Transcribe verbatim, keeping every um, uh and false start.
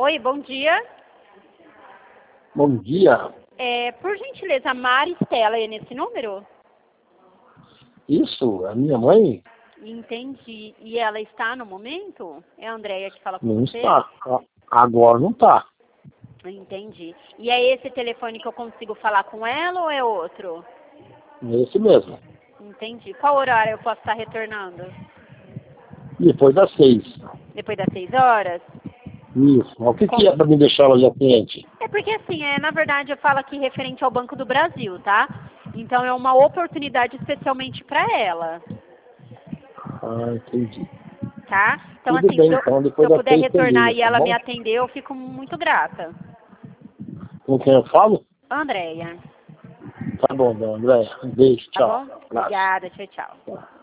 Oi, bom dia. Bom dia. É, por gentileza, Mari Stella é nesse número? Isso, a minha mãe? Entendi. E ela está no momento? É a Andréia que fala com Não você? está. A- Agora não está. Entendi. E é esse telefone que eu consigo falar com ela ou é outro? É esse mesmo. Entendi. Qual horário eu posso estar retornando? Depois das seis. Depois das seis horas? Isso. Mas o que, Com- que é para me deixar ela já ciente? É porque assim, é, na verdade eu falo aqui referente ao Banco do Brasil, tá? Então é uma oportunidade especialmente para ela, Ah, entendi. tá? Então Tudo assim, bem, se eu, então. se Depois eu das puder seis você retornar liga, e tá ela me bom? atender, eu fico muito grata. Com quem eu falo? Andréia, Tá bom, dona André. Um beijo, tá bom? tchau. Abraço. Obrigada, tchau, tchau.